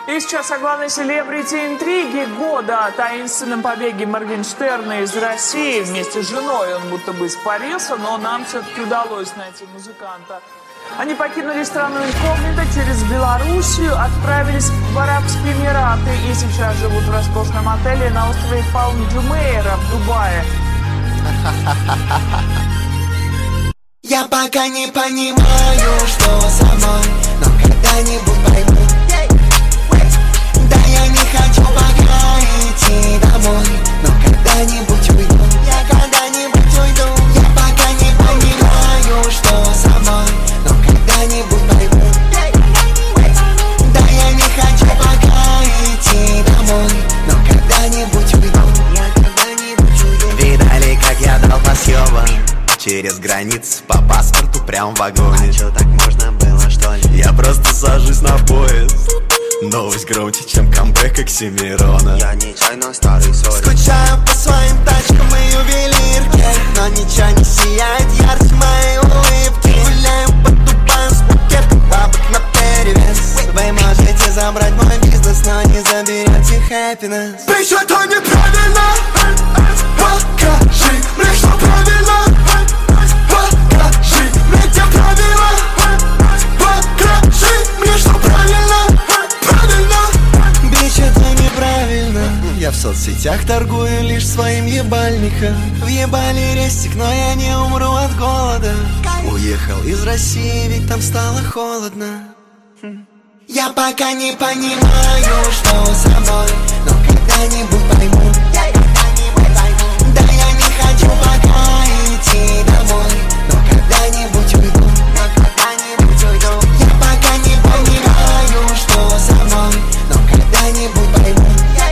И сейчас о главной селебрити интриги года, о таинственном побеге Моргенштерна из России. Вместе с женой он будто бы испарился, но нам все-таки удалось найти музыканта. Они покинули страну инкогнито, через Белоруссию отправились в Арабские Эмираты и сейчас живут в роскошном отеле на острове Палм-Джумейра в Дубае. Я пока не понимаю, что со мной, но когда-нибудь пойму. Да я не хочу пока идти домой, но когда-нибудь уйду. Я когда-нибудь уйду. Я пока не понимаю, что со мной, но когда-нибудь пойму. Да я не хочу пока идти домой, но когда-нибудь уйду. Я когда-нибудь уйду. Видали, как я дал по съебам через границы по паспорту прям в вагоне. А чё, так можно было, что ли? Я просто сажусь на поезд. Новость громче, чем камбэк Оксимирона. Я нечаянно старый сори. Скучаю по своим тачкам и ювелирке, но ничего не сияет ярче моей улыбки. Гуляем по Дубаю с букетом бабок наперевес. Вы можете забрать мой бизнес, но не заберете happiness. Bitch, это неправильно. Покажи мне, что правильно. Покажи мне, где правила. Покажи мне, что правильно. Бич, это неправильно. Я в соцсетях торгую лишь своим ебальником. Въебали рестик, но я не умру от голода. Уехал из России, ведь там стало холодно. Я пока не понимаю, что со мной, но когда-нибудь пойму. Да я не хочу пока идти домой, но когда-нибудь уйду. Я пока не понимаю, что со мной, но когда-нибудь пойму.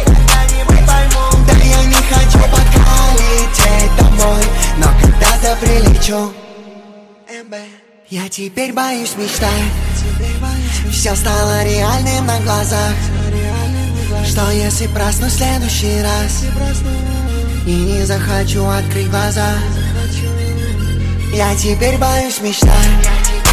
Да я не хочу пока лететь домой, но когда-то прилечу. Я теперь боюсь мечтать. Все стало реальным на глазах. Что если проснусь в следующий раз и не захочу открыть глаза? Я теперь боюсь мечтать.